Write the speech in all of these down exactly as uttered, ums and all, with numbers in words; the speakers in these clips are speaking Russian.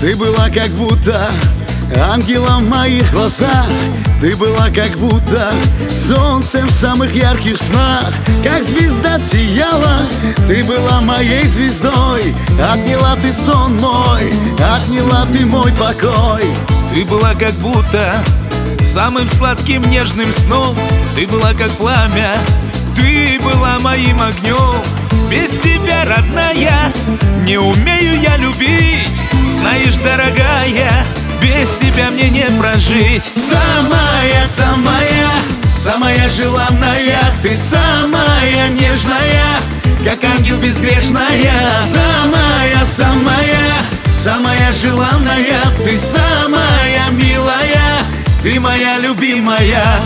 Ты была как будто ангелом в моих глазах. Ты была как будто солнцем в самых ярких снах. Как звезда сияла, ты была моей звездой. Отняла ты сон мой, отняла ты мой покой. Ты была как будто самым сладким нежным сном. Ты была как пламя, ты была моим огнем. Без тебя, родная, не умею я любить. Знаешь, дорогая, без тебя мне не прожить. Самая, самая, самая желанная. Ты самая нежная, как ангел безгрешная. Самая, самая, самая желанная. Ты самая милая, ты моя любимая.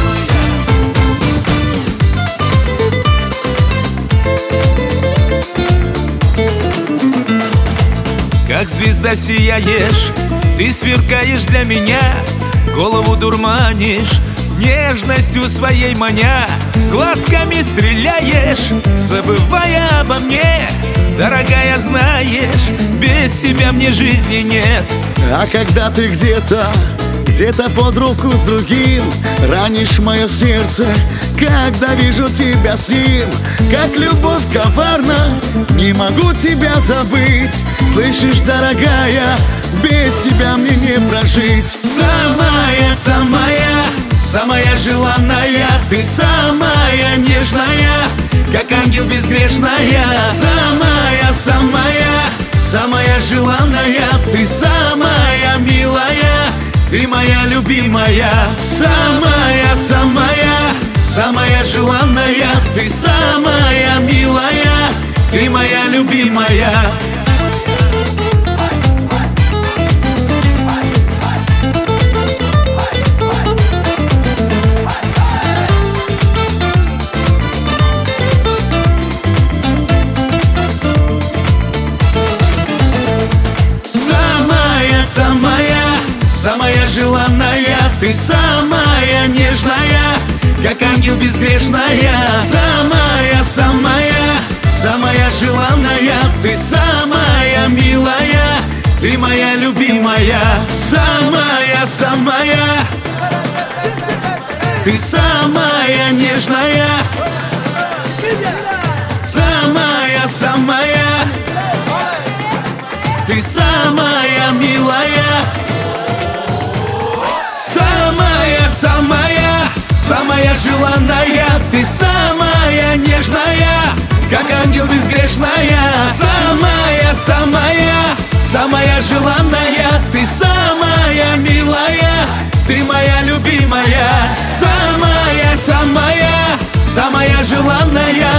Как звезда сияешь, ты сверкаешь для меня. Голову дурманишь, нежностью своей маня. Глазками стреляешь, забывая обо мне. Дорогая, знаешь, без тебя мне жизни нет. А когда ты где-то, где-то под руку с другим, ранишь мое сердце, когда вижу тебя с ним. Как любовь коварна, не могу тебя забыть. Слышишь, дорогая, без тебя мне не прожить. Самая, самая, самая желанная. Ты самая нежная, как ангел безгрешная. Самая, самая, самая желанная. Ты самая милая, ты моя любимая. Самая, самая, самая желанная. Ты самая милая, ты моя любимая. Самая, самая желанная. Ты самая нежная, как ангел безгрешная. Самая, самая, самая желанная. Ты самая милая, ты моя любимая. Самая, самая, ты самая нежная. Самая, самая, ты самая милая. Самая, самая, самая желанная. Ты самая нежная, как ангел безгрешная. Самая, самая, самая желанная. Ты самая милая, ты моя любимая. Самая, самая, самая желанная.